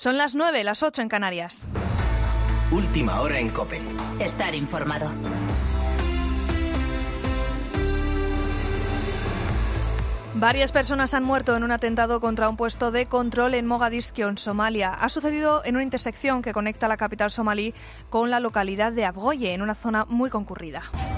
Son las 9, las 8 en Canarias. Última hora en COPE. Estar informado. Varias personas han muerto en un atentado contra un puesto de control en Mogadiscio, en Somalia. Ha sucedido en una intersección que conecta la capital somalí con la localidad de Afgoye, en una zona muy concurrida.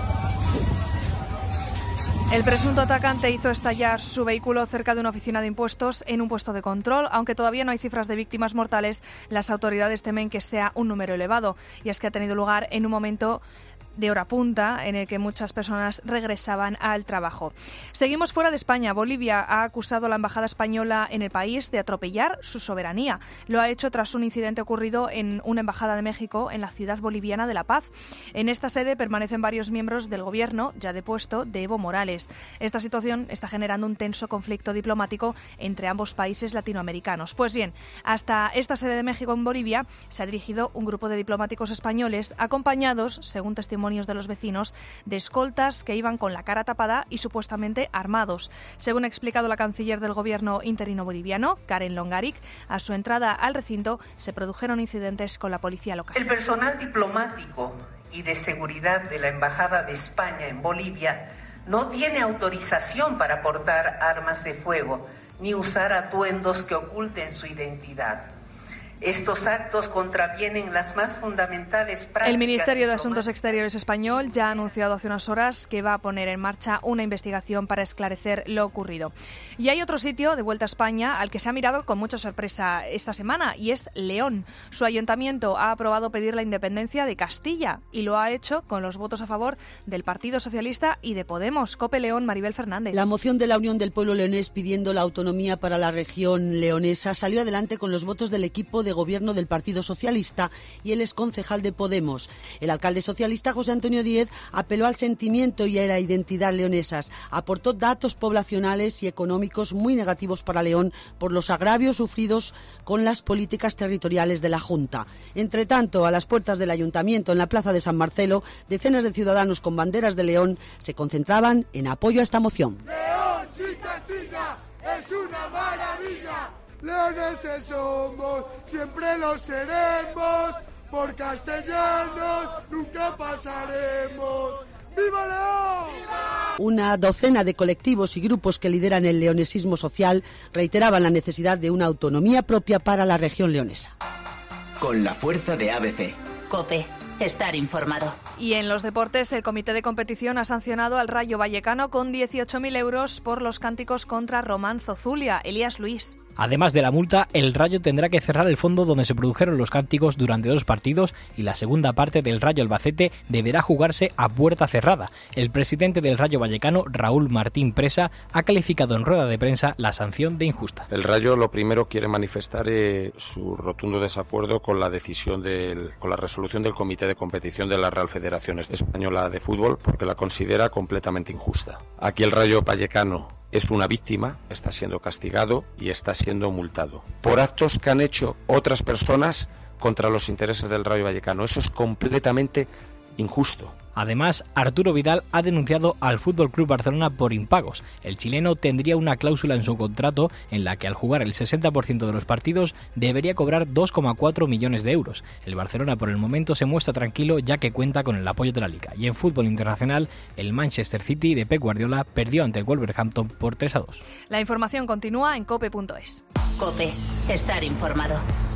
El presunto atacante hizo estallar su vehículo cerca de una oficina de impuestos en un puesto de control. Aunque todavía no hay cifras de víctimas mortales, las autoridades temen que sea un número elevado. Y es que ha tenido lugar en un momento de hora punta en el que muchas personas regresaban al trabajo. Seguimos fuera de España. Bolivia ha acusado a la embajada española en el país de atropellar su soberanía. Lo ha hecho tras un incidente ocurrido en una embajada de México en la ciudad boliviana de La Paz. En esta sede permanecen varios miembros del gobierno ya depuesto de Evo Morales. Esta situación está generando un tenso conflicto diplomático entre ambos países latinoamericanos. Pues bien, hasta esta sede de México en Bolivia se ha dirigido un grupo de diplomáticos españoles acompañados, según testimonios de los vecinos, de escoltas que iban con la cara tapada y supuestamente armados. Según ha explicado la canciller del gobierno interino boliviano, Karen Longaric, a su entrada al recinto se produjeron incidentes con la policía local. El personal diplomático y de seguridad de la Embajada de España en Bolivia no tiene autorización para portar armas de fuego ni usar atuendos que oculten su identidad. Estos actos contravienen las más fundamentales prácticas. El Ministerio de Asuntos Exteriores español ya ha anunciado hace unas horas que va a poner en marcha una investigación para esclarecer lo ocurrido. Y hay otro sitio de vuelta a España al que se ha mirado con mucha sorpresa esta semana y es León. Su ayuntamiento ha aprobado pedir la independencia de Castilla y lo ha hecho con los votos a favor del Partido Socialista y de Podemos. COPE León, Maribel Fernández. La moción de la Unión del Pueblo Leonés pidiendo la autonomía para la región leonesa salió adelante con los votos del equipo de gobierno del Partido Socialista y el exconcejal de Podemos. El alcalde socialista José Antonio Díez apeló al sentimiento y a la identidad leonesas. Aportó datos poblacionales y económicos muy negativos para León por los agravios sufridos con las políticas territoriales de la Junta. Entre tanto, a las puertas del ayuntamiento en la plaza de San Marcelo, decenas de ciudadanos con banderas de León se concentraban en apoyo a esta moción. ¡León sin Castilla es una maravilla! Leoneses somos, siempre lo seremos, por castellanos nunca pasaremos. ¡Viva León! Una docena de colectivos y grupos que lideran el leonesismo social reiteraban la necesidad de una autonomía propia para la región leonesa. Con la fuerza de ABC. COPE. Estar informado. Y en los deportes, el comité de competición ha sancionado al Rayo Vallecano con 18.000 euros por los cánticos contra Román Zozulia. Elías Luis. Además de la multa, el Rayo tendrá que cerrar el fondo donde se produjeron los cánticos durante 2 partidos y la segunda parte del Rayo Albacete deberá jugarse a puerta cerrada. El presidente del Rayo Vallecano, Raúl Martín Presa, ha calificado en rueda de prensa la sanción de injusta. El Rayo lo primero quiere manifestar su rotundo desacuerdo con la decisión con la resolución del comité de competición de la Real Federación Española de Fútbol porque la considera completamente injusta. Aquí el Rayo Vallecano es una víctima, está siendo castigado y está siendo multado por actos que han hecho otras personas contra los intereses del Rayo Vallecano. Eso es completamente injusto. Además, Arturo Vidal ha denunciado al FC Barcelona por impagos. El chileno tendría una cláusula en su contrato en la que al jugar el 60% de los partidos debería cobrar 2,4 millones de euros. El Barcelona por el momento se muestra tranquilo ya que cuenta con el apoyo de la Liga. Y en fútbol internacional, el Manchester City de Pep Guardiola perdió ante el Wolverhampton por 3-2. La información continúa en cope.es. COPE. Estar informado.